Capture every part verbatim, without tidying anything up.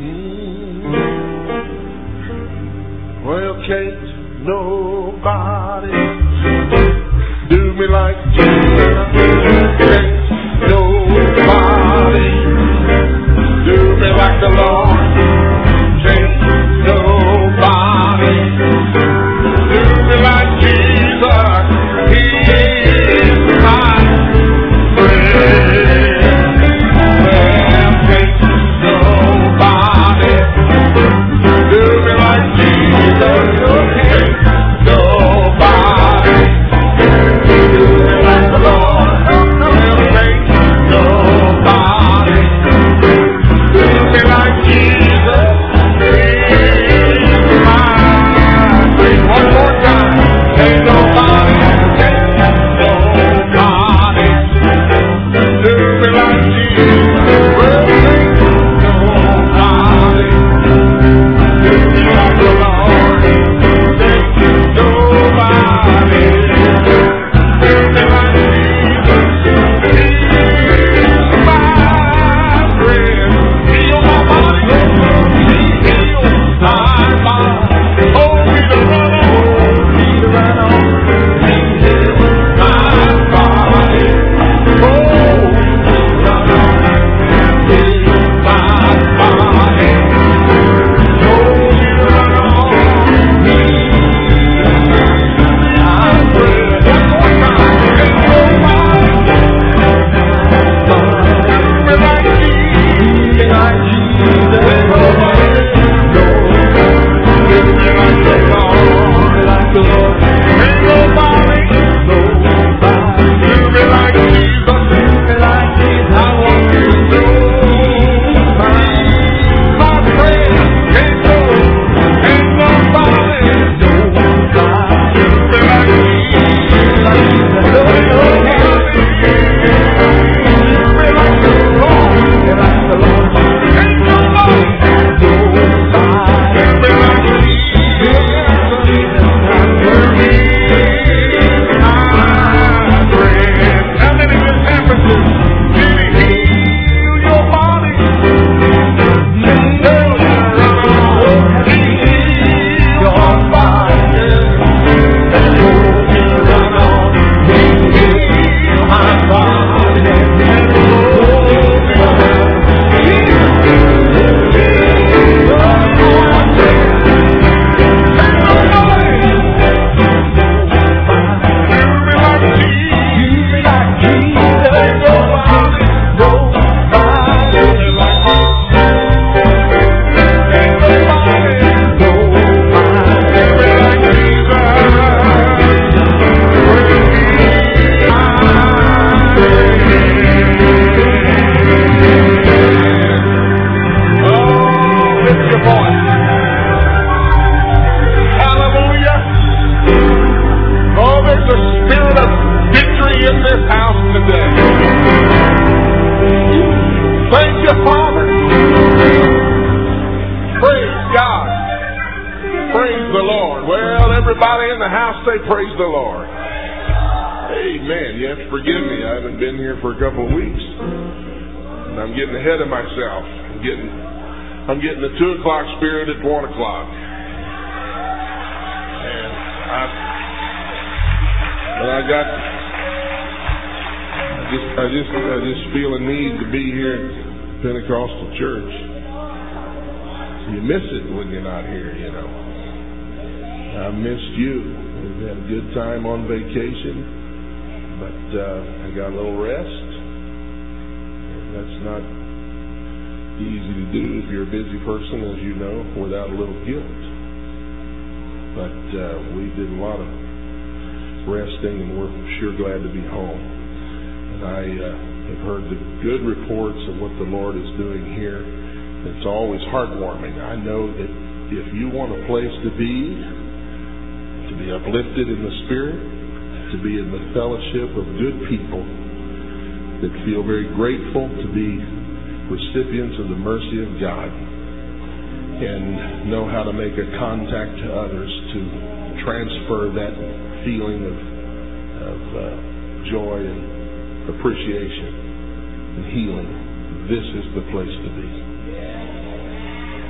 Well, can't nobody do me like Jesus. Can't nobody do me like the Lord. Can't nobody do me like Jesus. He's my friend. Well, can't nobody do me like Jesus. Can't nobody do me like the Lord. Well, can't nobody do me like Jesus. He's my friend. One more time. Ain't nobody, ain't nobody do me like Jesus. Well, ain't nobody do me like the Lord. Ain't nobody do me like Jesus. He's my friend. Heal my body. He heals my body. Oh, me to run on. Me to run on. He heals my body. Oh, me to run on. Heals my body. Oh, me to run on. He's my friend. One more time. Ain't nobody do me like Jesus. Like Jesus. Ain't nobody do me like the Lord. Like the Lord. Ain't nobody, nobody do me like Jesus. Do me like Jesus. I want you to know my, my friend. Ain't no, ain't nobody, nobody do me like Jesus. Like Jesus. No, nobody do me like the Lord. Like the Lord. Ain't nobody, nobody do me like Jesus. How many this happened to? Did he heal your body? He healed your body. He healed my body. Everybody in the house say praise the Lord. Amen. You have to forgive me. I haven't been here for a couple of weeks. And I'm getting ahead of myself. I'm getting I'm getting the two o'clock spirit at one o'clock. And I but I got I just I just I just feel a need to be here at Pentecostal Church. You miss it when you're not here, you know. I missed you. We've had a good time on vacation, but uh, I got a little rest. And that's not easy to do if you're a busy person, as you know, without a little guilt. But uh, we did a lot of resting, and we're sure glad to be home. And I uh, have heard the good reports of what the Lord is doing here. It's always heartwarming. I know that if you want a place to be, to be uplifted in the Spirit, to be in the fellowship of good people that feel very grateful to be recipients of the mercy of God and know how to make a contact to others to transfer that feeling of, of uh, joy and appreciation and healing. This is the place to be.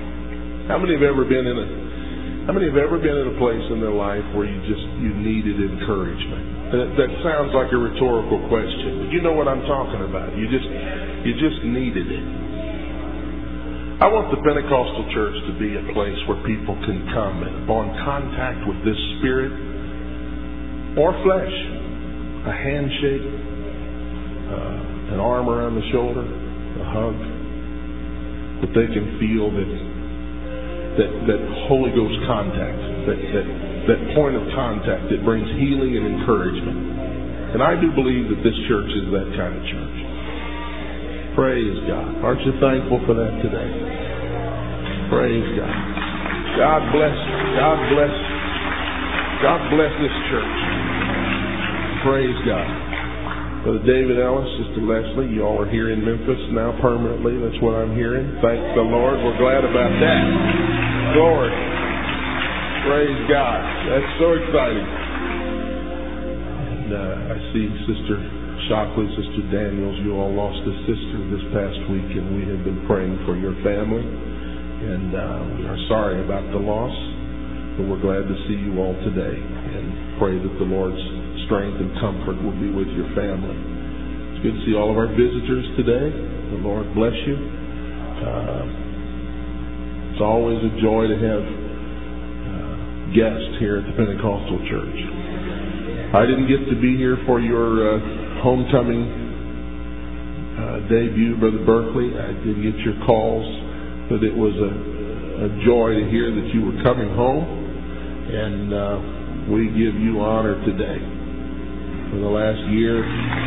How many have ever been in a How many have ever been in a place in their life where you just you needed encouragement? That, that sounds like a rhetorical question, but you know what I'm talking about. You just you just needed it. I want the Pentecostal church to be a place where people can come and upon contact with this spirit or flesh, a handshake, uh, an arm around the shoulder, a hug, that they can feel that that, that Holy Ghost contact, that, that, that point of contact that brings healing and encouragement. And I do believe that this church is that kind of church. Praise God. Aren't you thankful for that today? Praise God. God bless. God bless. God bless this church. Praise God. Brother David Ellis, Sister Leslie, you all are here in Memphis now permanently. That's what I'm hearing. Thank the Lord. We're glad about that. Lord. Praise God. That's so exciting. And uh, I see Sister Shockley, Sister Daniels, you all lost a sister this past week, and we have been praying for your family. And uh, we are sorry about the loss, but we're glad to see you all today and pray that the Lord's strength and comfort will be with your family. It's good to see all of our visitors today. The Lord bless you. Uh, it's always a joy to have uh, guests here at the Pentecostal Church. I didn't get to be here for your uh, homecoming uh, debut, Brother Berkeley. I did get your calls, but it was a, a joy to hear that you were coming home, and uh, we give you honor today. For the last year,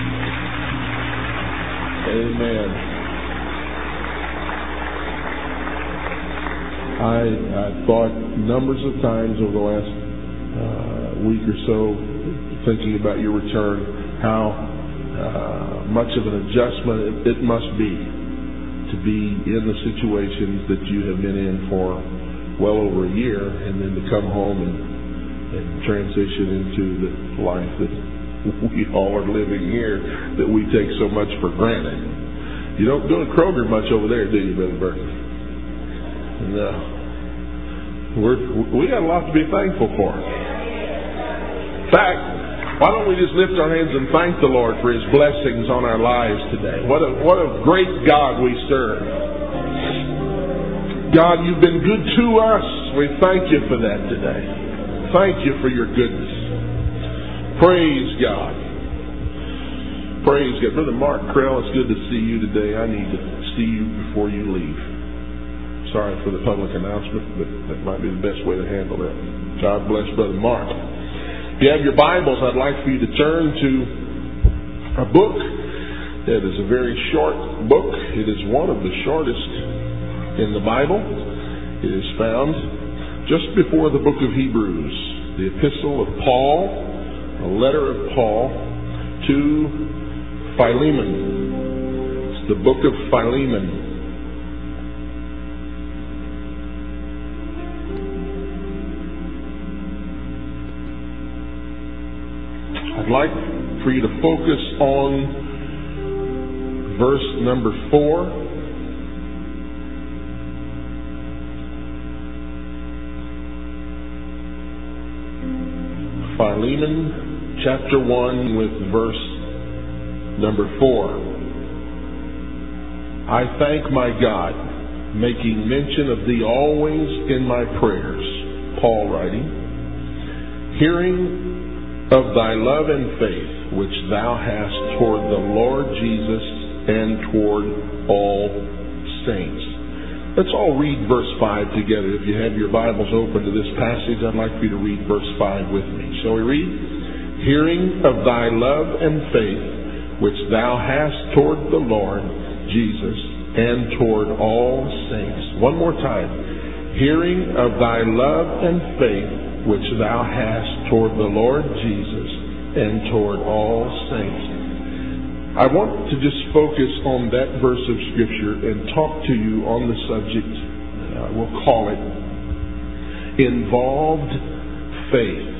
amen. I, I thought numbers of times over the last uh, week or so, thinking about your return, how uh, much of an adjustment it, it must be to be in the situations that you have been in for well over a year, and then to come home and, and transition into the life that we all are living here that we take so much for granted. You don't do a Kroger much over there, do you, Brother Burton? No. We're, we got a lot to be thankful for. In fact, why don't we just lift our hands and thank the Lord for His blessings on our lives today? What a, what a great God we serve. God, you've been good to us. We thank you for that today. Thank you for your goodness. Praise God. Praise God. Brother Mark Krell, it's good to see you today. I need to see you before you leave. Sorry for the public announcement, but that might be the best way to handle that. God bless Brother Mark. If you have your Bibles, I'd like for you to turn to a book that is a very short book. It is one of the shortest in the Bible. It is found just before the book of Hebrews, the epistle of Paul, a letter of Paul to Philemon. It's the book of Philemon. I'd like for you to focus on verse number four. Philemon chapter one with verse number four. I thank my God, making mention of thee always in my prayers. Paul writing, hearing of thy love and faith which thou hast toward the Lord Jesus and toward all saints. Let's all read verse five together. If you have your Bibles open to this passage, I'd like for you to read verse five with me. Shall we read? Hearing of thy love and faith which thou hast toward the Lord Jesus and toward all saints. One more time. Hearing of thy love and faith which thou hast toward the Lord Jesus and toward all saints. I want to just focus on that verse of Scripture and talk to you on the subject, uh, we'll call it, involved faith.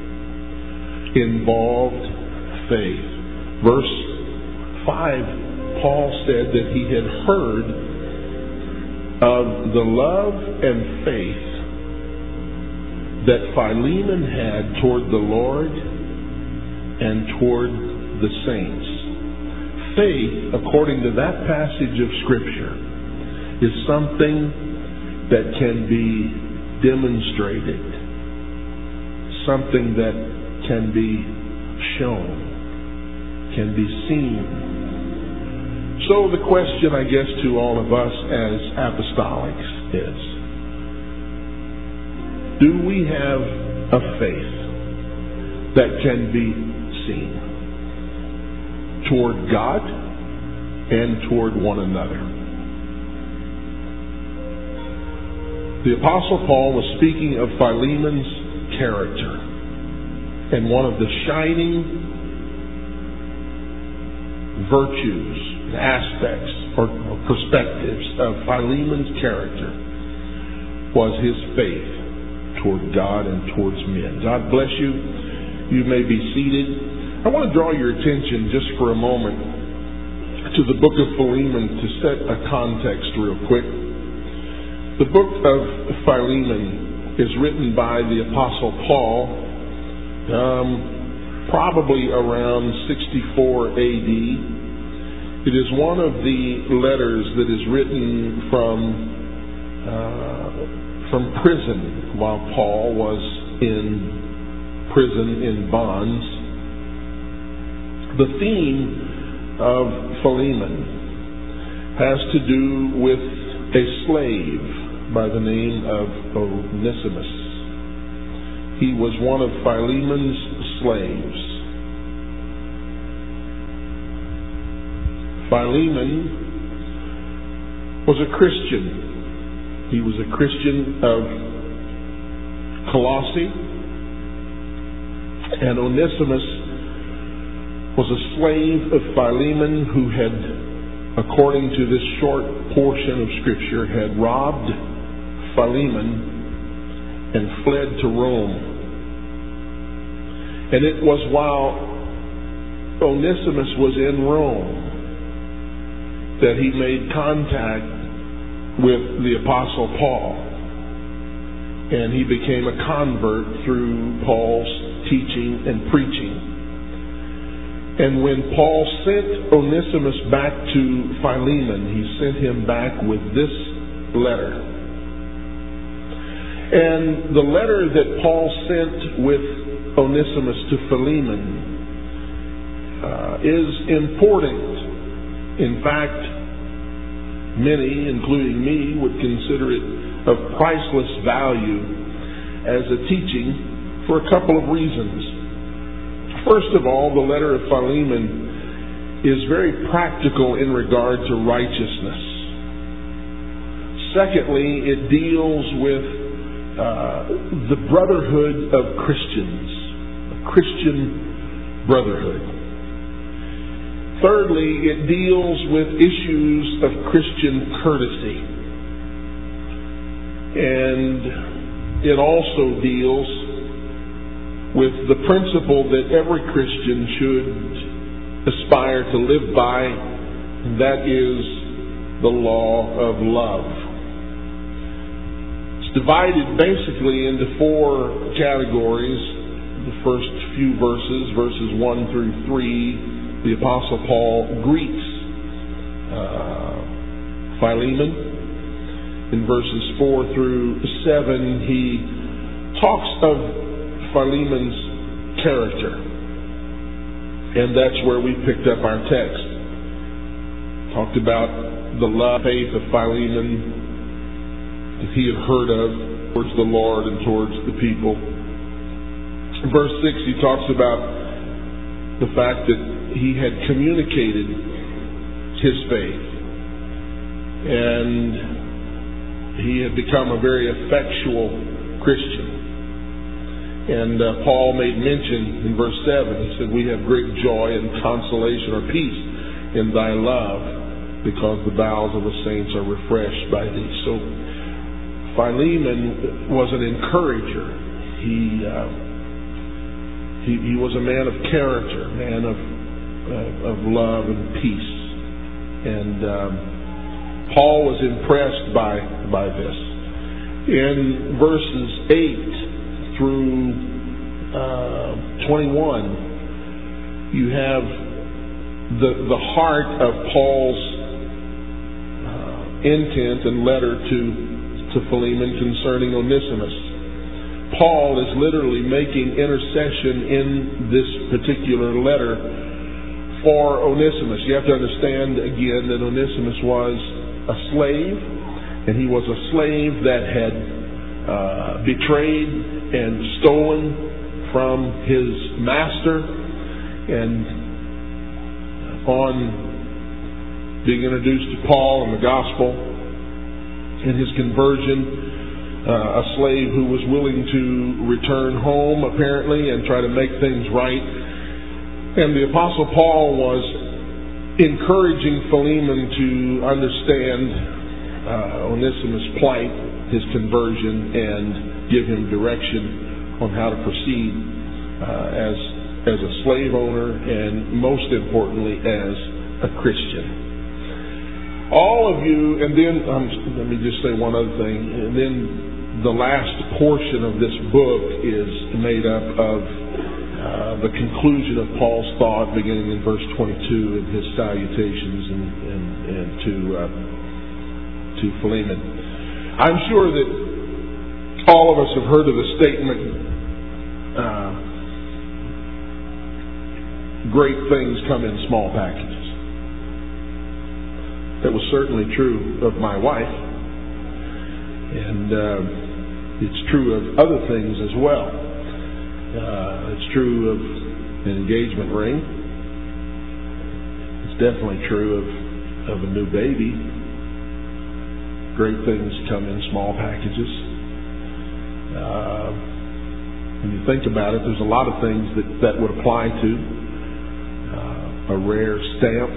Involved faith. Verse five, Paul said that he had heard of the love and faith that Philemon had toward the Lord and toward the saints. Faith, according to that passage of Scripture, is something that can be demonstrated, something that can be shown, can be seen. So the question, I guess, to all of us as apostolics is, do we have a faith that can be seen toward God and toward one another? The Apostle Paul was speaking of Philemon's character, and one of the shining virtues, aspects, or perspectives of Philemon's character was his faith toward God and towards men. God bless you. You may be seated. I want to draw your attention just for a moment to the book of Philemon to set a context real quick. The book of Philemon is written by the Apostle Paul, um, probably around sixty-four A D. It is one of the letters that is written from uh, from prison while Paul was in prison in bonds. The theme of Philemon has to do with a slave by the name of Onesimus. He was one of Philemon's slaves. Philemon was a Christian. He was a Christian of Colossae, and Onesimus was a slave of Philemon who had, according to this short portion of Scripture, had robbed Philemon and fled to Rome. And it was while Onesimus was in Rome that he made contact with the Apostle Paul, and he became a convert through Paul's teaching and preaching. And when Paul sent Onesimus back to Philemon, he sent him back with this letter. And the letter that Paul sent with Onesimus to Philemon uh, is important. In fact, many, including me, would consider it of priceless value as a teaching for a couple of reasons. First of all, the letter of Philemon is very practical in regard to righteousness. Secondly, it deals with uh, the brotherhood of Christians, a Christian brotherhood. Thirdly, it deals with issues of Christian courtesy. And it also deals with the principle that every Christian should aspire to live by, and that is the law of love. It's divided basically into four categories. The first few verses, verses one through three, the Apostle Paul greets uh, Philemon. In verses four through seven, he talks of Philemon's character. And that's where we picked up our text. Talked about the love, faith of Philemon that he had heard of towards the Lord and towards the people. In verse six, he talks about the fact that he had communicated his faith, and he had become a very effectual Christian. And uh, Paul made mention in verse seven, he said, "We have great joy and consolation or peace in thy love, because the bowels of the saints are refreshed by thee." So Philemon was an encourager. He uh, he, he was a man of character, man of uh, of love and peace. And um, Paul was impressed by, by this. In verses eight through uh, twenty-one, you have the, the heart of Paul's uh, intent and letter to, to Philemon concerning Onesimus. Paul is literally making intercession in this particular letter for Onesimus. You have to understand again that Onesimus was a slave, and he was a slave that had uh, betrayed and stolen from his master, and on being introduced to Paul and the gospel and his conversion, Uh, a slave who was willing to return home, apparently, and try to make things right. And the Apostle Paul was encouraging Philemon to understand uh, Onesimus' plight, his conversion, and give him direction on how to proceed uh, as, as a slave owner, and most importantly, as a Christian. All of you, and then, um, let me just say one other thing, and then the last portion of this book is made up of uh, the conclusion of Paul's thought, beginning in verse twenty-two, and his salutations and, and, and to uh, to Philemon. I'm sure that all of us have heard of the statement, uh, "Great things come in small packages." That was certainly true of my wife, and uh, it's true of other things as well. Uh, it's true of an engagement ring. It's definitely true of, of a new baby. Great things come in small packages. Uh, when you think about it, there's a lot of things that that would apply to. Uh, a rare stamp,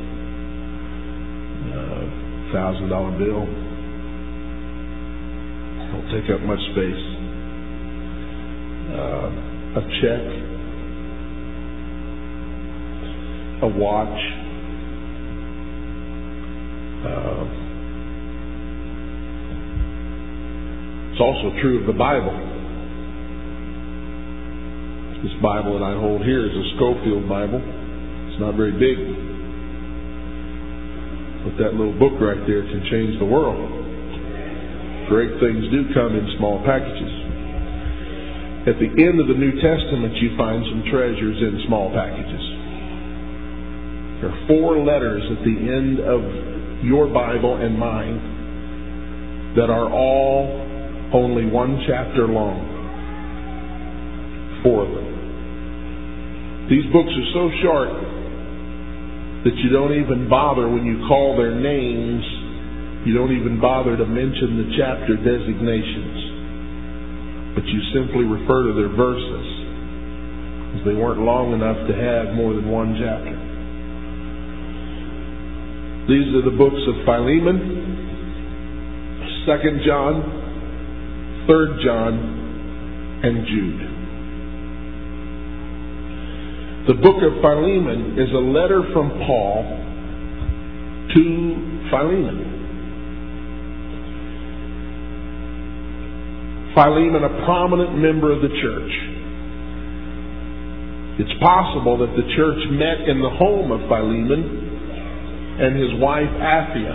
a thousand dollar bill. Don't take up much space. Uh, a check, a watch, uh, it's also true of the Bible. This Bible that I hold here is a Schofield Bible. It's not very big, but that little book right there can change the world. Great things do come in small packages. At the end of the New Testament, you find some treasures in small packages. There are four letters at the end of your Bible and mine that are all only one chapter long. Four of them. These books are so short that you don't even bother when you call their names. You don't even bother to mention the chapter designations, but you simply refer to their verses, because they weren't long enough to have more than one chapter. These are the books of Philemon, Second John, Third John, and Jude. The book of Philemon is a letter from Paul to Philemon. Philemon, a prominent member of the church. It's possible that the church met in the home of Philemon and his wife Apphia.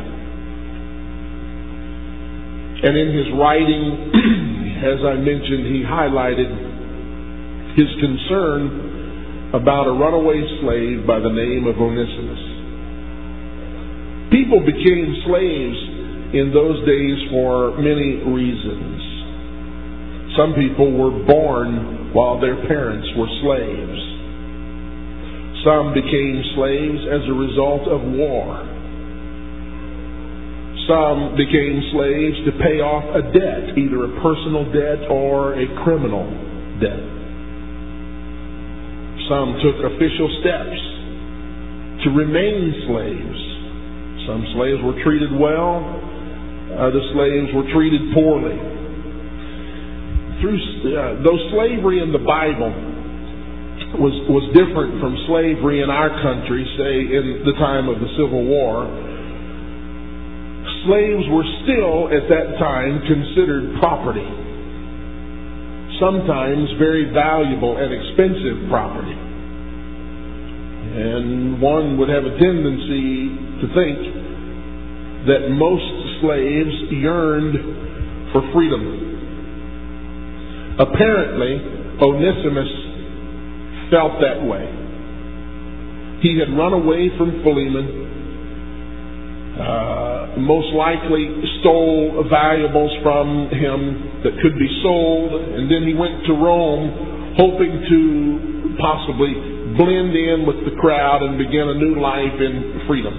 And in his writing, as I mentioned, he highlighted his concern about a runaway slave by the name of Onesimus. People became slaves in those days for many reasons. Some people were born while their parents were slaves. Some became slaves as a result of war. Some became slaves to pay off a debt, either a personal debt or a criminal debt. Some took official steps to remain slaves. Some slaves were treated well. Other slaves were treated poorly. Through uh, though slavery in the Bible was was different from slavery in our country, say in the time of the Civil War, slaves were still, at that time, considered property. Sometimes very valuable and expensive property. And one would have a tendency to think that most slaves yearned for freedom. Apparently, Onesimus felt that way. He had run away from Philemon, uh, most likely stole valuables from him that could be sold, and then he went to Rome hoping to possibly blend in with the crowd and begin a new life in freedom.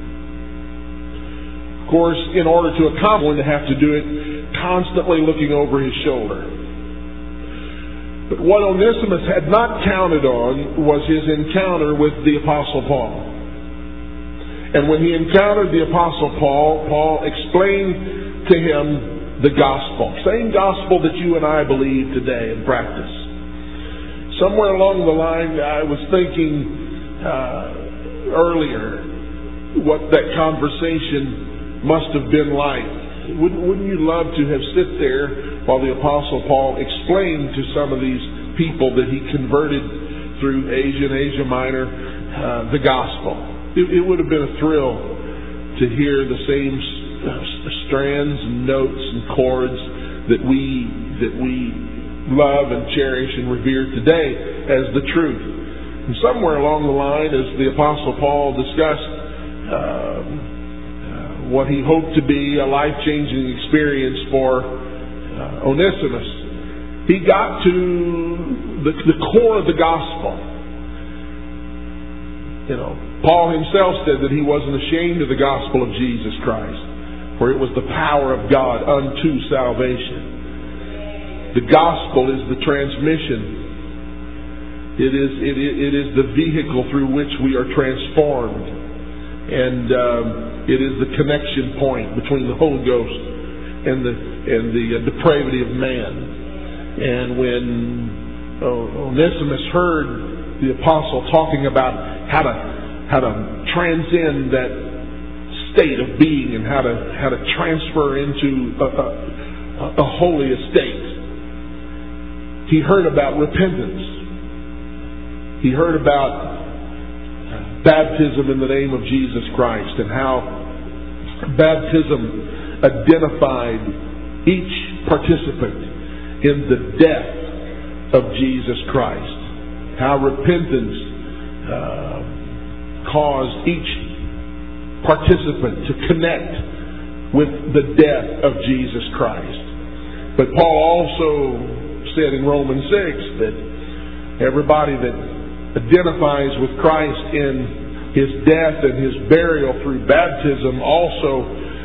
Of course, in order to accomplish, one to have to do it constantly looking over his shoulder. But what Onesimus had not counted on was his encounter with the Apostle Paul. And when he encountered the Apostle Paul, Paul explained to him the gospel. Same gospel that you and I believe today and practice. Somewhere along the line, I was thinking uh, earlier what that conversation must have been like. Wouldn't, wouldn't you love to have sit there while the Apostle Paul explained to some of these people that he converted through Asia and Asia Minor uh, the gospel? It, it would have been a thrill to hear the same strands and notes and chords that we that we love and cherish and revere today as the truth. And somewhere along the line, as the Apostle Paul discussed uh, uh, what he hoped to be a life-changing experience for uh, Onesimus, he got to the, the core of the gospel. You know, Paul himself said that he wasn't ashamed of the gospel of Jesus Christ, for it was the power of God unto salvation. The gospel is the transmission. It is it, it is the vehicle through which we are transformed, and um, it is the connection point between the Holy Ghost and the and the uh, depravity of man. And when Onesimus heard the apostle talking about how to how to transcend that state of being and how to how to transfer into a, a, a holy estate, he heard about repentance. He heard about baptism in the name of Jesus Christ and how baptism identified each participant in the death of Jesus Christ. How repentance uh, caused each participant to connect with the death of Jesus Christ. But Paul also said in Romans six that everybody that identifies with Christ in His death and His burial through baptism also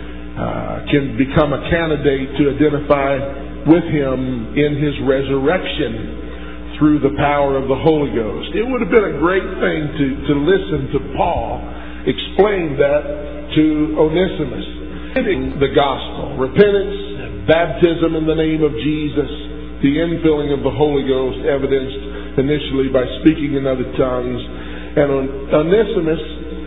uh, can become a candidate to identify with Him in His resurrection through the power of the Holy Ghost. It would have been a great thing to, to listen to Paul explain that to Onesimus. The gospel, repentance, baptism in the name of Jesus, the infilling of the Holy Ghost evidenced initially by speaking in other tongues. And Onesimus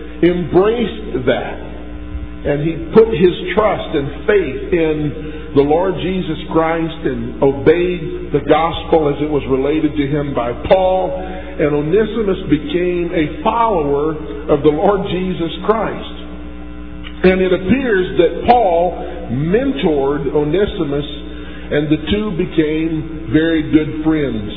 embraced that. And he put his trust and faith in the Lord Jesus Christ and obeyed the gospel as it was related to him by Paul. And Onesimus became a follower of the Lord Jesus Christ. And it appears that Paul mentored Onesimus, and the two became very good friends.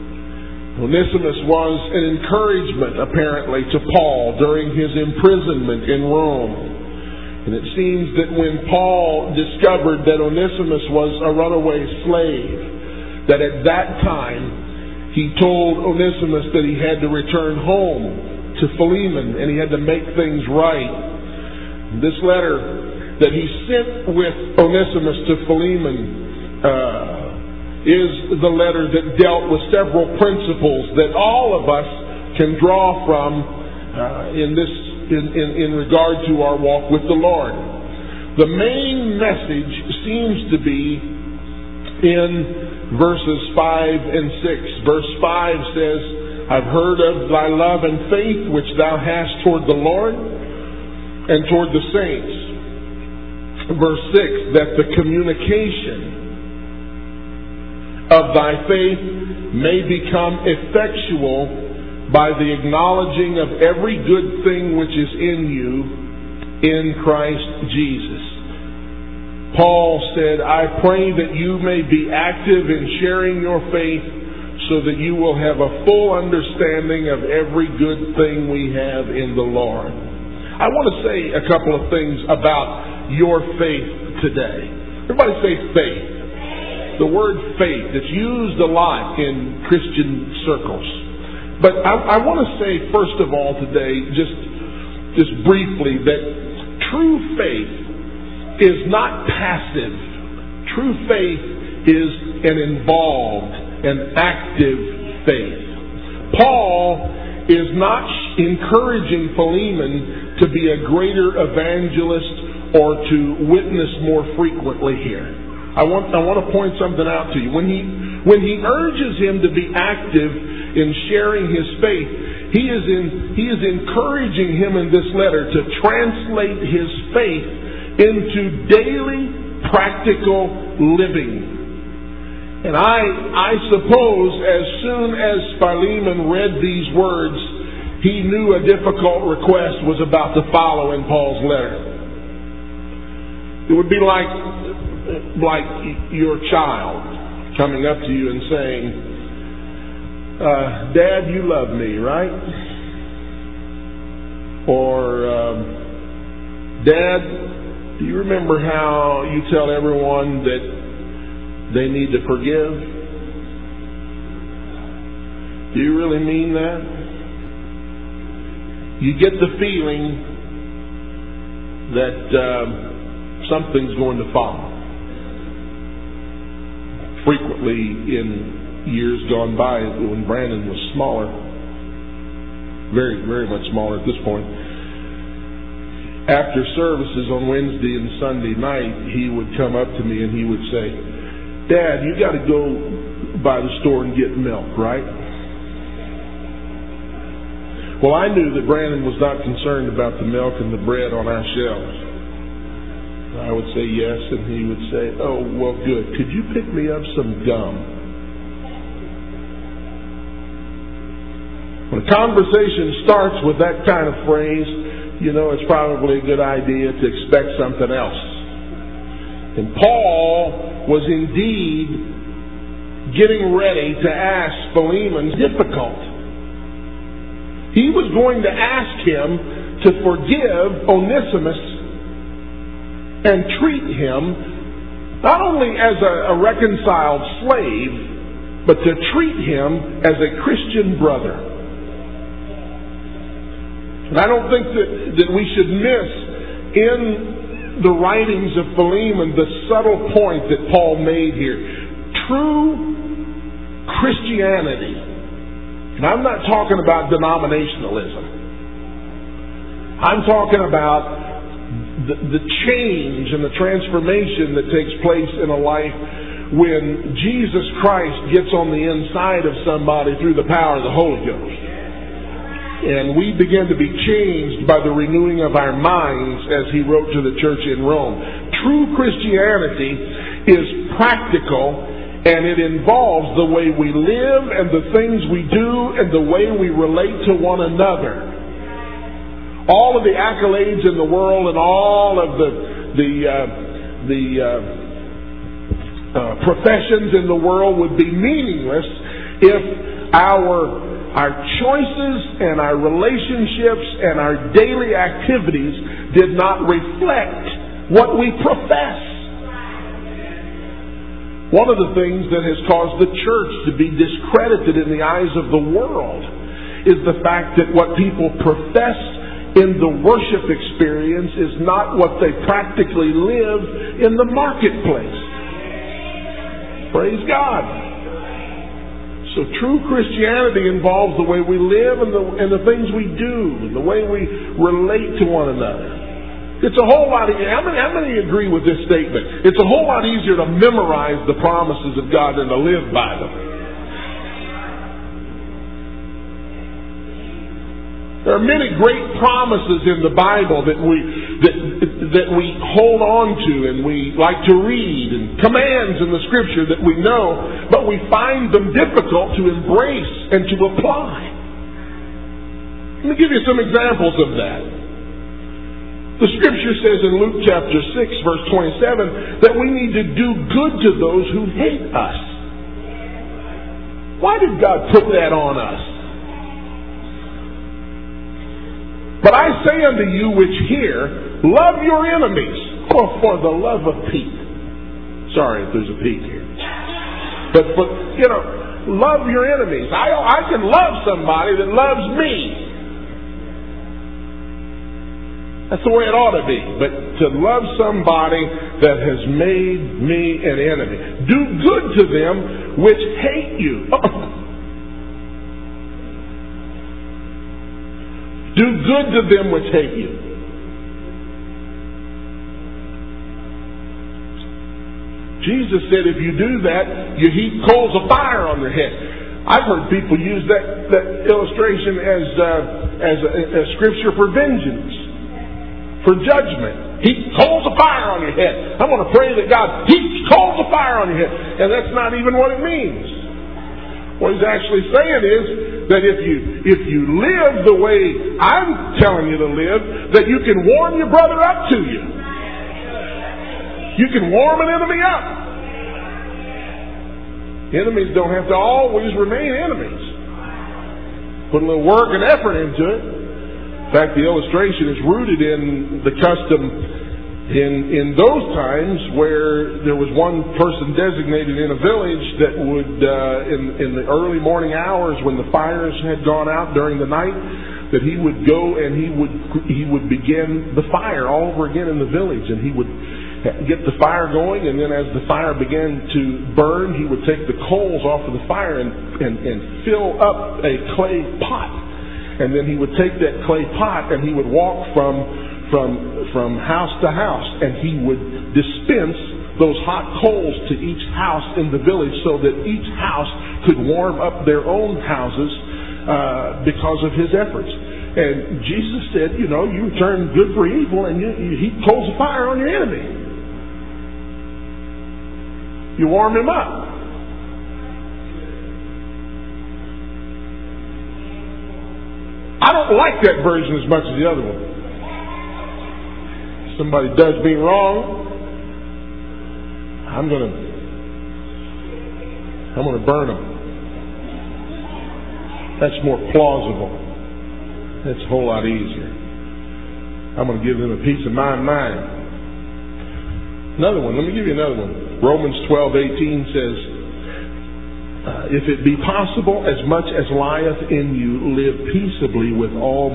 Onesimus was an encouragement, apparently, to Paul during his imprisonment in Rome. And it seems that when Paul discovered that Onesimus was a runaway slave, that at that time he told Onesimus that he had to return home to Philemon and he had to make things right. This letter that he sent with Onesimus to Philemon uh, is the letter that dealt with several principles that all of us can draw from uh, in this In, in, in regard to our walk with the Lord. The main message seems to be in verses five and six. Verse five says, I've heard of thy love and faith which thou hast toward the Lord and toward the saints, Verse six, that the communication of thy faith may become effectual by the acknowledging of every good thing which is in you in Christ Jesus. Paul said, I pray that you may be active in sharing your faith so that you will have a full understanding of every good thing we have in the Lord. I want to say a couple of things about your faith today. Everybody say faith. The word faith, it's used a lot in Christian circles. But I, I want to say, first of all today, just, just briefly, that true faith is not passive. True faith is an involved, an active faith. Paul is not encouraging Philemon to be a greater evangelist or to witness more frequently here. I want, I want to point something out to you. When he, when he urges him to be active in sharing his faith, he is, in, he is encouraging him in this letter to translate his faith into daily practical living. And I, I suppose as soon as Philemon read these words, he knew a difficult request was about to follow in Paul's letter. It would be like like your child coming up to you and saying, uh, Dad, you love me, right? Or, um, Dad, do you remember how you tell everyone that they need to forgive? Do you really mean that? You get the feeling that uh, something's going to follow. Frequently in years gone by, when Brandon was smaller, very, very much smaller at this point, after services on Wednesday and Sunday night, he would come up to me and he would say, Dad, you got to go by the store and get milk, right? Well, I knew that Brandon was not concerned about the milk and the bread on our shelves. I would say yes, and he would say, oh, well, good. Could you pick me up some gum? When a conversation starts with that kind of phrase, you know it's probably a good idea to expect something else. And Paul was indeed getting ready to ask Philemon difficult. He was going to ask him to forgive Onesimus and treat him not only as a, a reconciled slave, but to treat him as a Christian brother. And I don't think that, that we should miss in the writings of Philemon the subtle point that Paul made here. True Christianity, and I'm not talking about denominationalism. I'm talking about The, the change and the transformation that takes place in a life when Jesus Christ gets on the inside of somebody through the power of the Holy Ghost. And we begin to be changed by the renewing of our minds, as he wrote to the church in Rome. True Christianity is practical, and it involves the way we live and the things we do and the way we relate to one another. All of the accolades in the world and all of the the uh, the uh, uh, professions in the world would be meaningless if our our choices and our relationships and our daily activities did not reflect what we profess. One of the things that has caused the church to be discredited in the eyes of the world is the fact that what people profess in the worship experience is not what they practically live in the marketplace. Praise God. So true Christianity involves the way we live and the, and the things we do, and the way we relate to one another. It's a whole lot easier. How many, how many agree with this statement? It's a whole lot easier to memorize the promises of God than to live by them. There are many great promises in the Bible that we that, that we hold on to and we like to read, and commands in the Scripture that we know, but we find them difficult to embrace and to apply. Let me give you some examples of that. The Scripture says in Luke chapter six, verse twenty-seven, that we need to do good to those who hate us. Why did God put that on us? But I say unto you which hear, love your enemies, for, for the love of Pete. Sorry if there's a Pete here. But, but you know, love your enemies. I, I can love somebody that loves me. That's the way it ought to be. But to love somebody that has made me an enemy. Do good to them which hate you. Do good to them which hate you. Jesus said if you do that, you heap coals of fire on their head. I've heard people use that, that illustration as, uh, as a, a scripture for vengeance. For judgment. Heap coals of fire on your head. I want to pray that God heaps coals of fire on your head. And that's not even what it means. What he's actually saying is that if you if you live the way I'm telling you to live, that you can warm your brother up to you. You can warm an enemy up. Enemies don't have to always remain enemies. Put a little work and effort into it. In fact, the illustration is rooted in the custom in in those times where there was one person designated in a village that would, uh, in in the early morning hours when the fires had gone out during the night, that he would go and he would he would begin the fire all over again in the village, and he would get the fire going, and then as the fire began to burn, he would take the coals off of the fire and and, and fill up a clay pot. And then he would take that clay pot and he would walk from from from house to house, and he would dispense those hot coals to each house in the village so that each house could warm up their own houses uh, because of his efforts. And Jesus said, you know, you turn good for evil and you, you heap coals of fire on your enemy. You warm him up. I don't like that version as much as the other one. Somebody does me wrong, I'm gonna I'm gonna burn them. That's more plausible. That's a whole lot easier. I'm gonna give them a piece of my mind. Another one. Let me give you another one. Romans twelve eighteen says, Uh, if it be possible, as much as lieth in you, live peaceably with all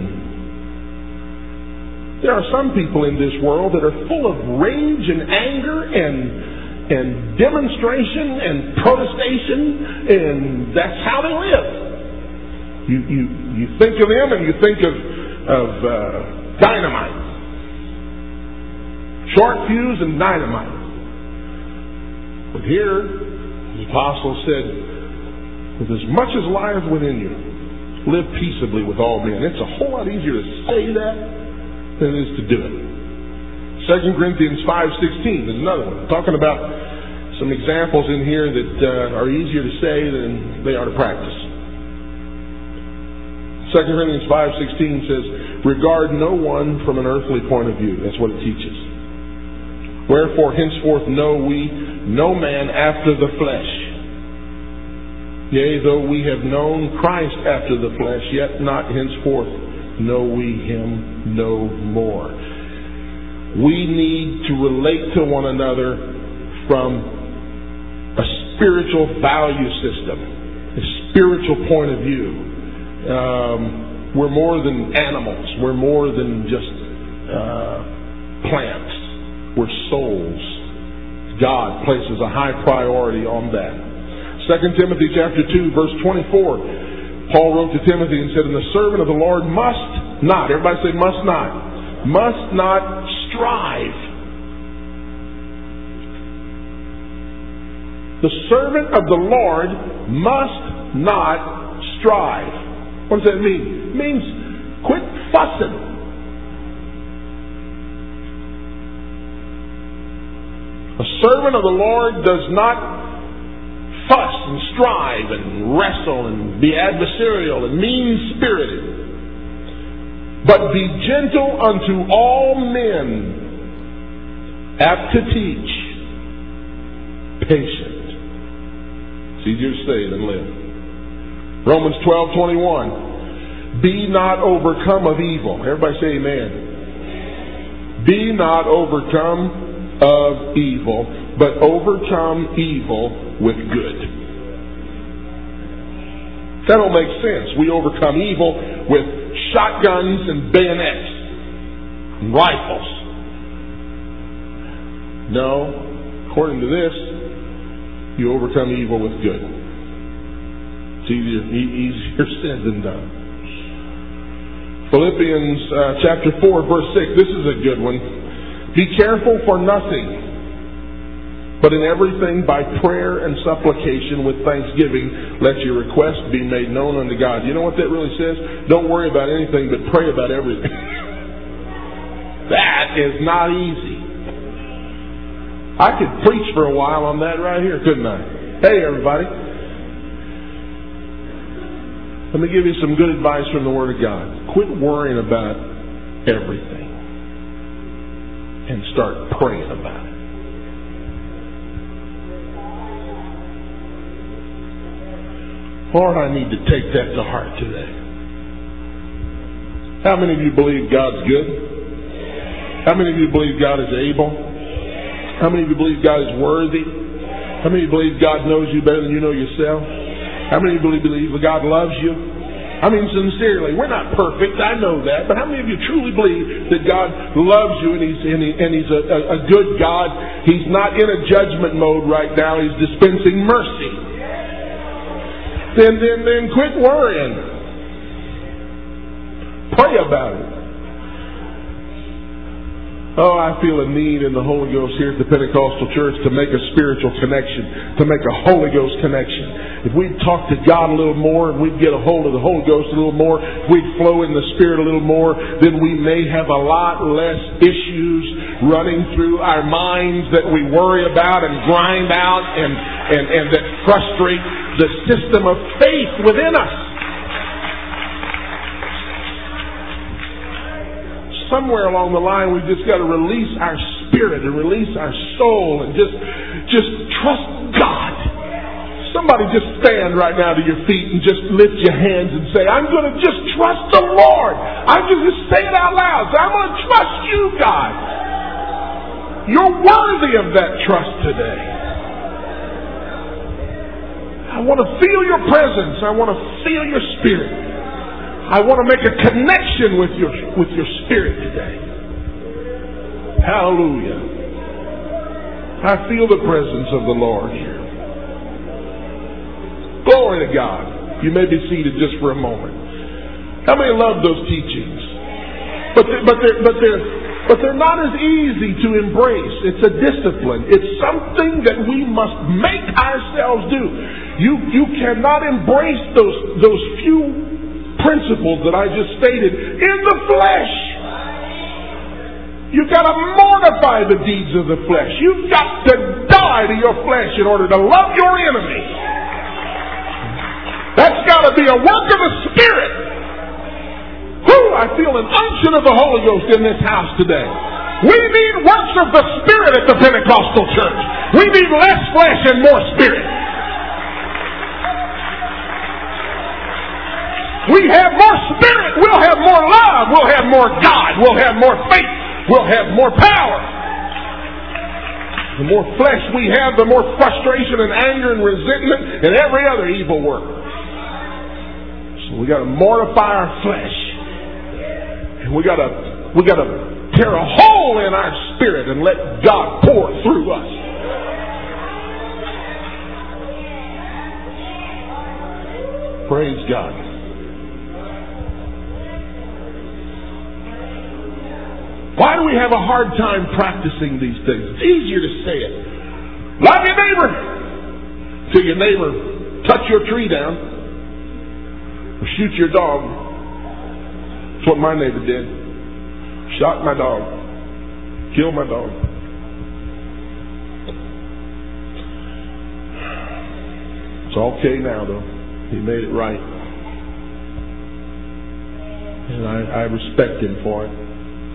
men. There are some people in this world that are full of rage and anger and and demonstration and protestation, and that's how they live. You you you think of them and you think of of uh, dynamite, short fuse and dynamite. But here, the apostle said, with as much as lieth within you, live peaceably with all men. It's a whole lot easier to say that than it is to do it. Second Corinthians five sixteen is another one. Talking about some examples in here that uh, are easier to say than they are to practice. Second Corinthians five sixteen says, regard no one from an earthly point of view. That's what it teaches. Wherefore henceforth know we no man after the flesh. Yea, though we have known Christ after the flesh, yet not henceforth know we him no more. We need to relate to one another from a spiritual value system, a spiritual point of view. Um, we're more than animals. We're more than just uh, plants. We're souls. God places a high priority on that. Second Timothy chapter two, verse twenty-four. Paul wrote to Timothy and said, and the servant of the Lord must not, everybody say must not, must not strive. The servant of the Lord must not strive. What does that mean? It means quit fussing. servant of the Lord does not fuss and strive and wrestle and be adversarial and mean-spirited, but be gentle unto all men, apt to teach, patient. It's easier to say than live. Romans twelve twenty-one. Be not overcome of evil. Everybody say amen. Be not overcome of evil, but overcome evil with good. That don't make sense. We overcome evil with shotguns and bayonets and rifles. No, according to this, you overcome evil with good. It's easier, easier said than done. Philippians uh, chapter four, verse six. This is a good one. Be careful for nothing, but in everything by prayer and supplication with thanksgiving, let your requests be made known unto God. You know what that really says? Don't worry about anything, but pray about everything. That is not easy. I could preach for a while on that right here, couldn't I? Hey, everybody. Let me give you some good advice from the Word of God. Quit worrying about everything and start praying about it. Lord, I need to take that to heart today. How many of you believe God's good? How many of you believe God is able? How many of you believe God is worthy? How many of you believe God knows you better than you know yourself? How many of you believe God loves you? I mean, sincerely, we're not perfect, I know that, but how many of you truly believe that God loves you and He's, and he, and he's a, a, a good God? He's not in a judgment mode right now, He's dispensing mercy. Then, then, then quit worrying. Pray about it. Oh, I feel a need in the Holy Ghost here at the Pentecostal Church to make a spiritual connection, to make a Holy Ghost connection. If we'd talk to God a little more and we'd get a hold of the Holy Ghost a little more, if we'd flow in the Spirit a little more, then we may have a lot less issues running through our minds that we worry about and grind out and, and, and that frustrate the system of faith within us. Somewhere along the line, we've just got to release our spirit and release our soul and just, just trust God. Somebody just stand right now to your feet and just lift your hands and say, I'm going to just trust the Lord. I'm just going to say it out loud. Say, I'm going to trust you, God. You're worthy of that trust today. I want to feel your presence. I want to feel your spirit. I want to make a connection with your with your spirit today. Hallelujah. I feel the presence of the Lord here. Glory to God. You may be seated just for a moment. How many love those teachings? But they're, but they're, but they're, but they're not as easy to embrace. It's a discipline. It's something that we must make ourselves do. You you cannot embrace those those few principles that I just stated in the flesh. You've got to mortify the deeds of the flesh. You've got to die to your flesh in order to love your enemy. That's got to be a work of the Spirit. Whew, I feel an unction of the Holy Ghost in this house today. We need works of the Spirit at the Pentecostal church. We need less flesh and more Spirit. We have more Spirit, we'll have more love, we'll have more God, we'll have more faith, we'll have more power. The more flesh we have, the more frustration and anger and resentment and every other evil work. So we got to mortify our flesh, and we got to we got to tear a hole in our spirit and let God pour through us. Praise God. Why do we have a hard time practicing these things? It's easier to say it. Love your neighbor. Till your neighbor touch your tree down or shoot your dog. That's what my neighbor did. Shot my dog. Killed my dog. It's okay now, though. He made it right. And I, I respect him for it.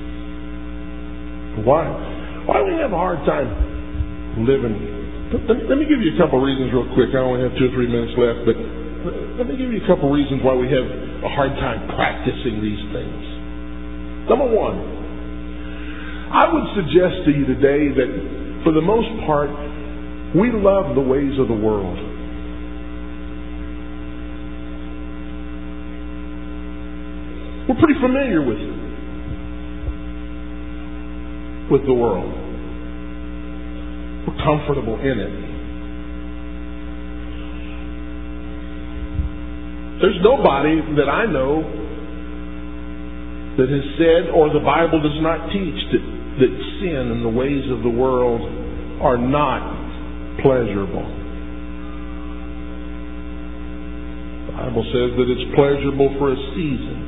Why? Why do we have a hard time living? Let me, let me give you a couple reasons real quick. I only have two or three minutes left, but let me give you a couple reasons why we have a hard time practicing these things. Number one, I would suggest to you today that for the most part, we love the ways of the world. We're pretty familiar with it, with the world. We're comfortable in it. There's nobody that I know that has said, or the Bible does not teach, that, that sin and the ways of the world are not pleasurable. The Bible says that it's pleasurable for a season.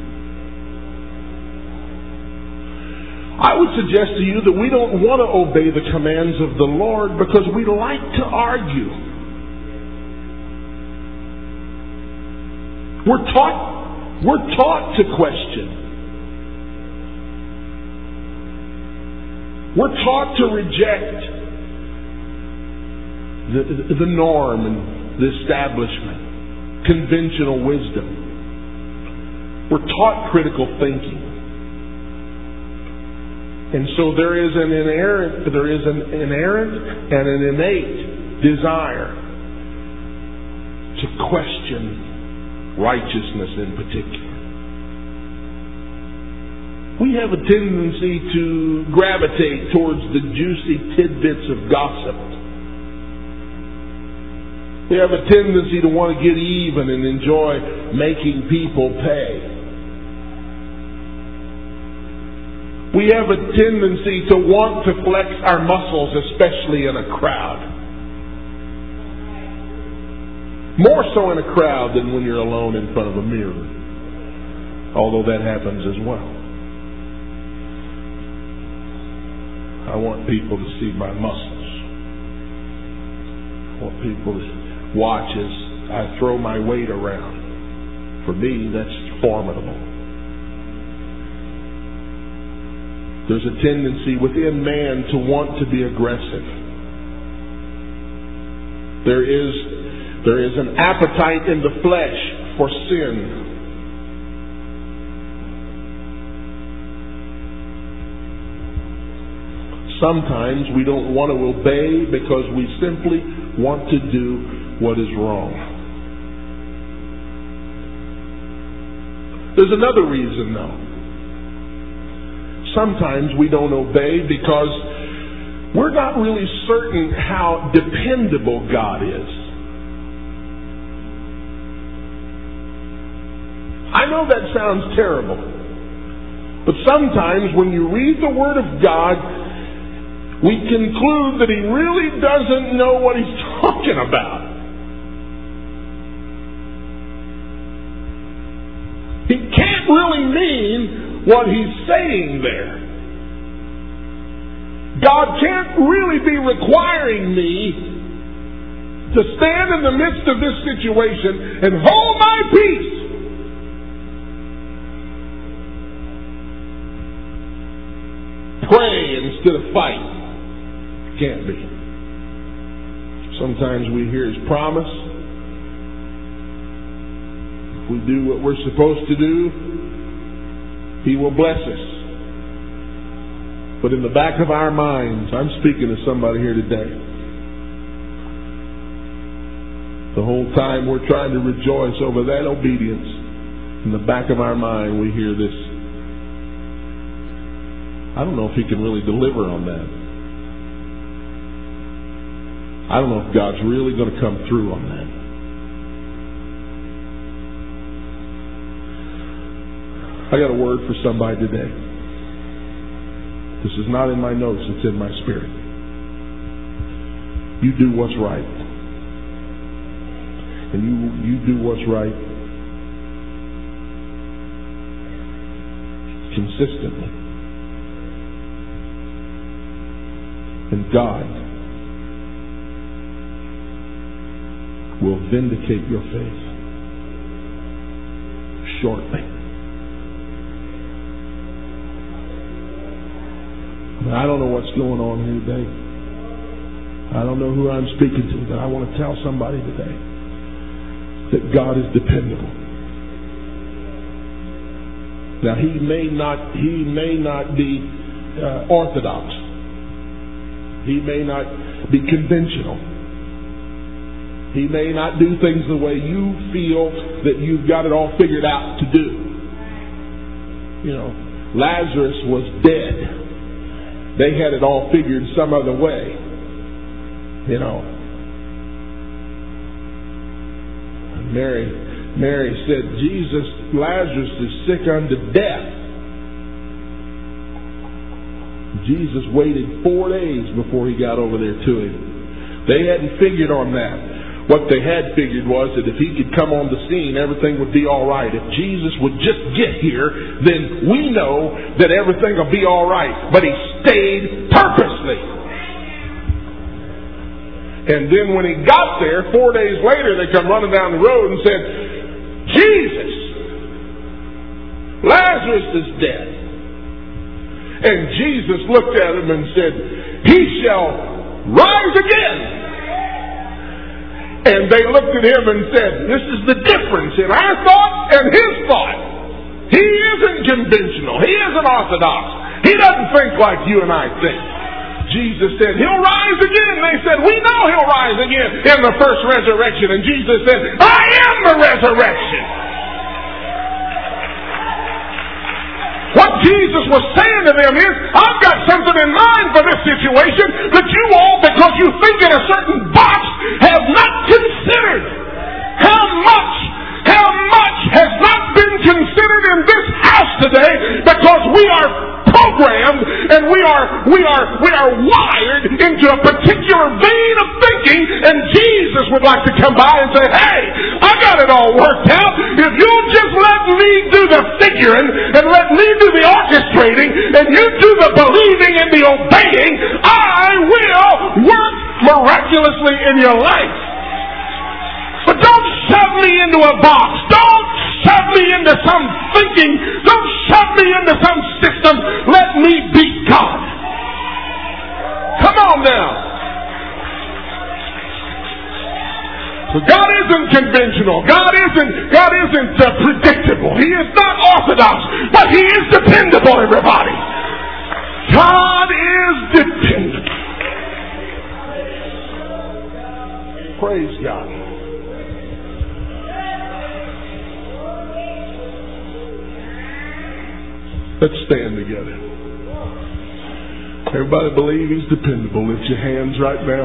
I would suggest to you that we don't want to obey the commands of the Lord because we like to argue. We're taught, we're taught to question. We're taught to reject the, the norm and the establishment, conventional wisdom. We're taught critical thinking. And so there is an inherent, there is an inherent and an innate desire to question righteousness in particular. We have a tendency to gravitate towards the juicy tidbits of gossip. We have a tendency to want to get even and enjoy making people pay. We have a tendency to want to flex our muscles, especially in a crowd. More so in a crowd than when you're alone in front of a mirror. Although that happens as well. I want people to see my muscles. I want people to watch as I throw my weight around. For me, that's formidable. There's a tendency within man to want to be aggressive. There is, there is an appetite in the flesh for sin. Sometimes we don't want to obey because we simply want to do what is wrong. There's another reason, though. Sometimes we don't obey because we're not really certain how dependable God is. I know that sounds terrible, but sometimes when you read the Word of God, we conclude that He really doesn't know what He's talking about. He can't really mean what He's saying there. God can't really be requiring me to stand in the midst of this situation and hold my peace. Pray instead of fight. Can't be. Sometimes we hear His promise. If we do what we're supposed to do, He will bless us. But in the back of our minds, I'm speaking to somebody here today. The whole time we're trying to rejoice over that obedience, in the back of our mind we hear this. I don't know if He can really deliver on that. I don't know if God's really going to come through on that. I got a word for somebody today. This is not in my notes, it's in my spirit. You do what's right. And you, you do what's right consistently. And God will vindicate your faith shortly. I don't know what's going on here today. I don't know who I'm speaking to, but I want to tell somebody today that God is dependable. Now, He may not, He may not be uh, orthodox. He may not be conventional. He may not do things the way you feel that you've got it all figured out to do. You know, Lazarus was dead. They had it all figured some other way. You know. Mary, Mary said, Jesus, Lazarus is sick unto death. Jesus waited four days before He got over there to him. They hadn't figured on that. What they had figured was that if He could come on the scene, everything would be all right. If Jesus would just get here, then we know that everything will be all right. But He stayed purposely. And then when He got there, four days later, they come running down the road and said, Jesus, Lazarus is dead. And Jesus looked at him and said, He shall rise again. And they looked at Him and said, this is the difference in our thought and His thought. He isn't conventional. He isn't orthodox. He doesn't think like you and I think. Jesus said, He'll rise again. They said, we know He'll rise again in the first resurrection. And Jesus said, I am the resurrection. What Jesus was saying to them is, I've got something in mind for this situation that you all, because you think in a certain box, have not considered. How much, how much has not been considered in this house today, because we are programmed and we are we are we are wired into a particular vein of thinking, and Jesus would like to come by and say, hey, I got it all worked out. If you'll just let me do the figuring and let me do the orchestrating and you do the believing and the obeying, I will work miraculously in your life. But don't shove me into a box. Don't shove me into some thinking. Don't shove me into some system. Let me be God. Come on now. So God isn't conventional. God isn't, God isn't uh, predictable. He is not orthodox. But He is dependable, everybody. God is dependable. Praise God. Let's stand together. Everybody believe He's dependable. Lift your hands right now.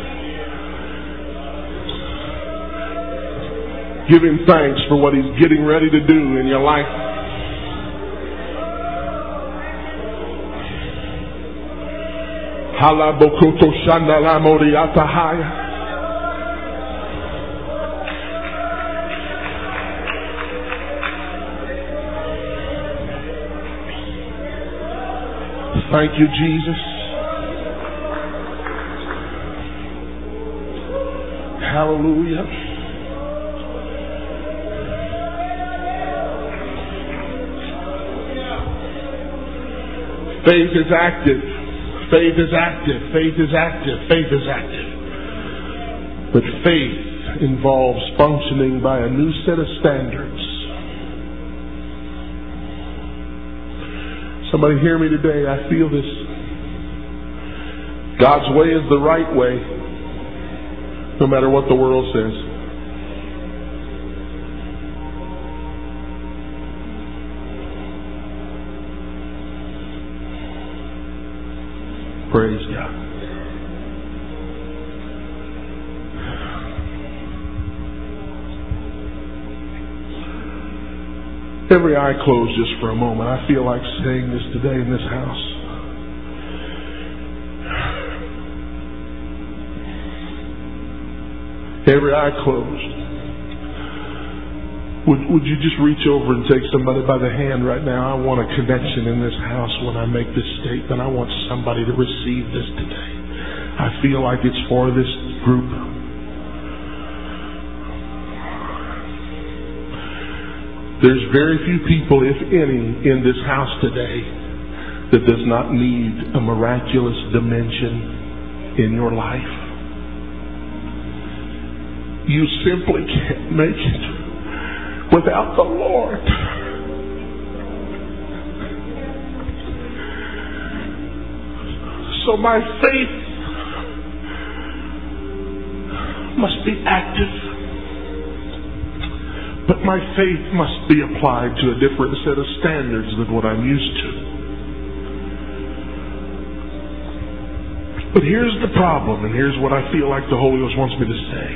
Give Him thanks for what He's getting ready to do in your life. Halabokoto shandalamoriatahaya. Thank you, Jesus. Hallelujah. Faith is active. Faith is active. Faith is active. Faith is active. But faith involves functioning by a new set of standards. Somebody hear me today. I feel this. God's way is the right way, no matter what the world says. Praise God. Every eye closed just for a moment. I feel like saying this today in this house. Every eye closed. Would, would you just reach over and take somebody by the hand right now? I want a connection in this house when I make this statement. I want somebody to receive this today. I feel like it's for this group. There's very few people, if any, in this house today that does not need a miraculous dimension in your life. You simply can't make it without the Lord. So my faith must be active, but my faith must be applied to a different set of standards than what I'm used to. But here's the problem, and here's what I feel like the Holy Ghost wants me to say.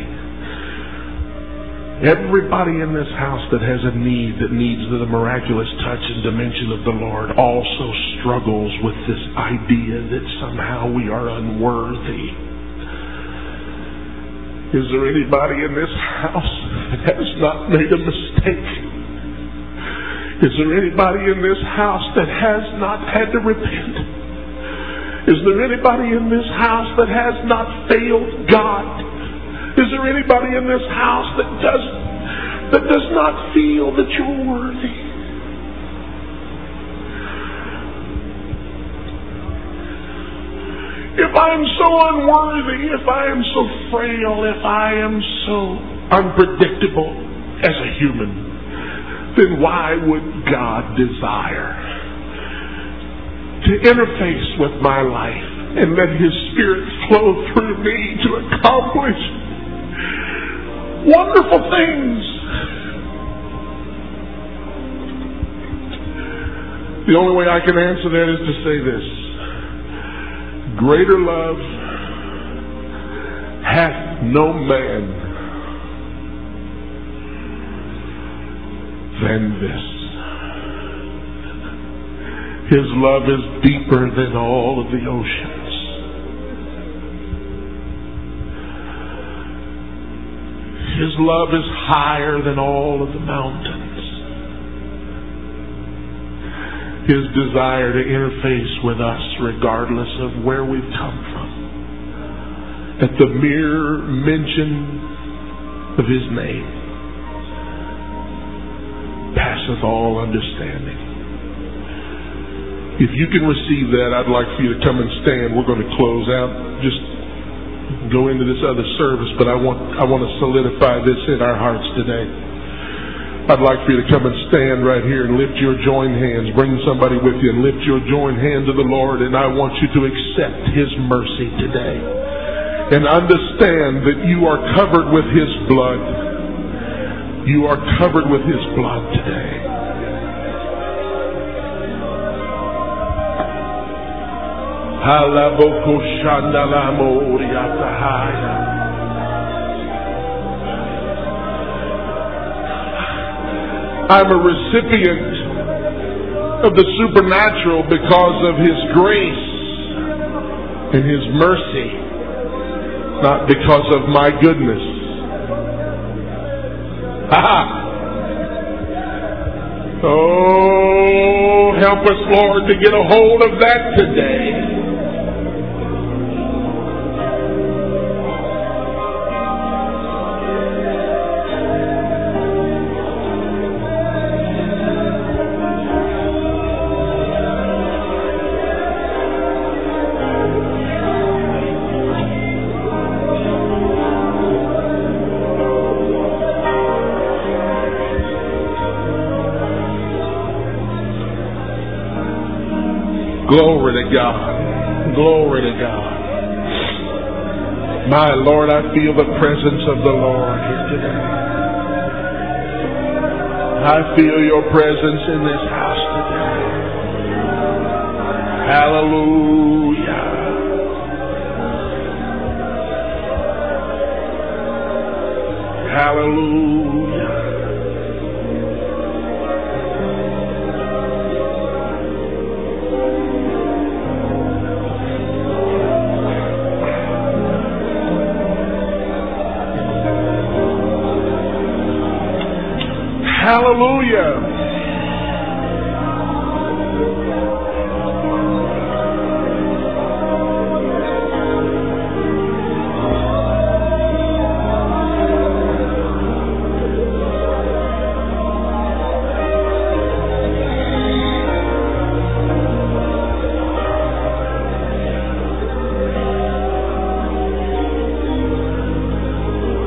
Everybody in this house that has a need, that needs the miraculous touch and dimension of the Lord, also struggles with this idea that somehow we are unworthy. Is there anybody in this house that has not made a mistake? Is there anybody in this house that has not had to repent? Is there anybody in this house that has not failed God? Is there anybody in this house that does that does not feel that you're worthy? If I am so unworthy, if I am so frail, if I am so unpredictable as a human, then why would God desire to interface with my life and let His Spirit flow through me to accomplish wonderful things? The only way I can answer that is to say this: greater love hath no man than this. His love is deeper than all of the oceans. His love is higher than all of the mountains. His desire to interface with us regardless of where we've come from, at the mere mention of His name, passeth all understanding. If you can receive that, I'd like for you to come and stand. We're going to close out, just go into this other service, but I want I want to solidify this in our hearts today. I'd like for you to come and stand right here and lift your joined hands. Bring somebody with you and lift your joined hand to the Lord, and I want you to accept His mercy today and understand that you are covered with His blood. You are covered with His blood today. I'm a recipient of the supernatural because of His grace and His mercy, not because of my goodness. Ha! Oh, help us, Lord, to get a hold of that today. Glory to God. Glory to God. My Lord, I feel the presence of the Lord here today. I feel your presence in this house today. Hallelujah. Hallelujah. Hallelujah.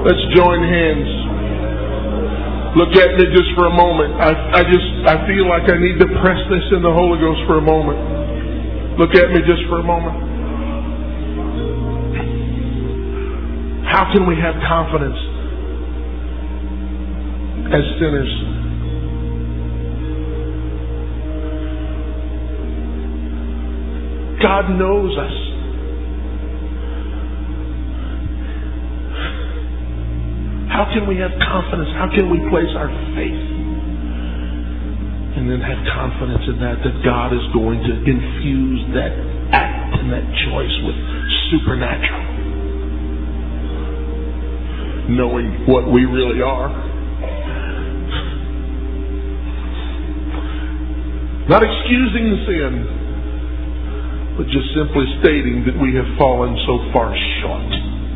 Let's join hands. Look at me just for a moment. I, I just, I feel like I need to press this in the Holy Ghost for a moment. Look at me just for a moment. How can we have confidence as sinners? God knows us. How can we have confidence? How can we place our faith? And then have confidence in that, that God is going to infuse that act and that choice with supernatural. Knowing what we really are. Not excusing the sin, but just simply stating that we have fallen so far short.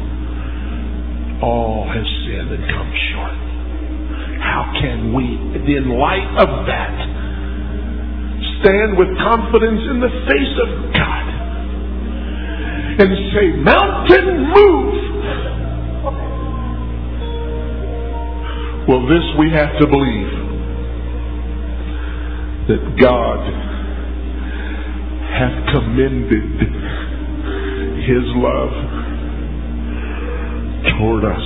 All have sinned and come short. How can we, in light of that, stand with confidence in the face of God and say, mountain, move? Well, this we have to believe, that God hath commended His love toward us.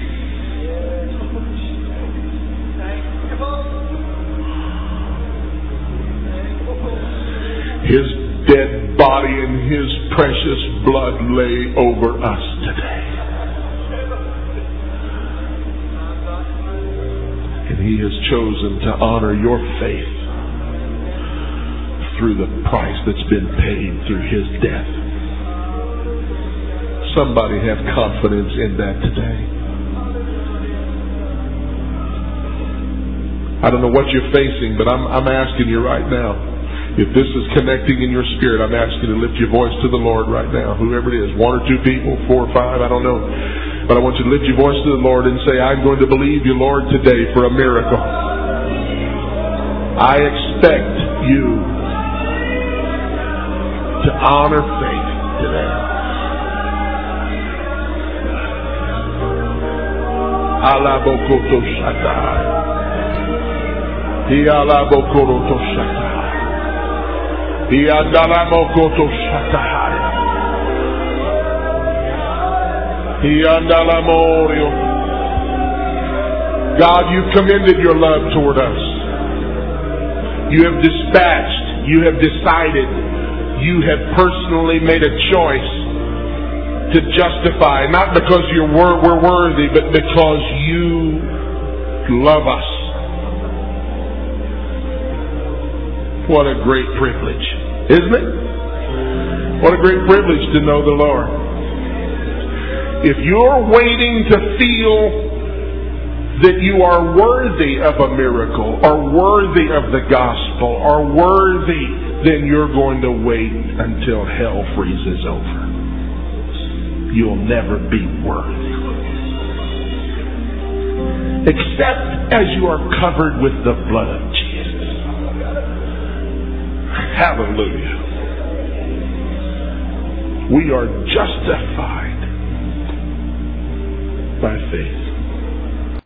His dead body and His precious blood lay over us today. And He has chosen to honor your faith through the price that's been paid through His death. Somebody have confidence in that today. I don't know what you're facing, but I'm, I'm asking you right now. If this is connecting in your spirit, I'm asking you to lift your voice to the Lord right now. Whoever it is, one or two people, four or five, I don't know. But I want you to lift your voice to the Lord and say, I'm going to believe you, Lord, today for a miracle. I expect you to honor faith today. Alabokoto shatai. He alabokoroto shatai. He andalamokoto shatai. He andalamorio. God, you've commended your love toward us. You have dispatched. You have decided. You have personally made a choice to justify, not because you're wor- we're worthy, but because you love us. What a great privilege, isn't it? What a great privilege to know the Lord. If you're waiting to feel that you are worthy of a miracle, or worthy of the gospel, or worthy, then you're going to wait until hell freezes over. You'll never be worthy. Except as you are covered with the blood of Jesus. Hallelujah. We are justified by faith.